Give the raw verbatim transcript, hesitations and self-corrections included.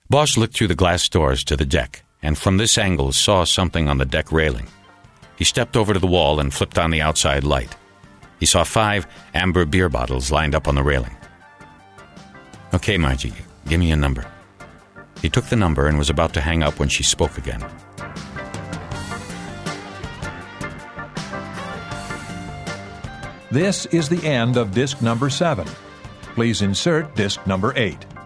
Bosch looked through the glass doors to the deck, and from this angle saw something on the deck railing. He stepped over to the wall and flipped on the outside light. He saw five amber beer bottles lined up on the railing. "Okay, Margie, give me a number." He took the number and was about to hang up when she spoke again. This is the end of disc number seven. Please insert disc number eight.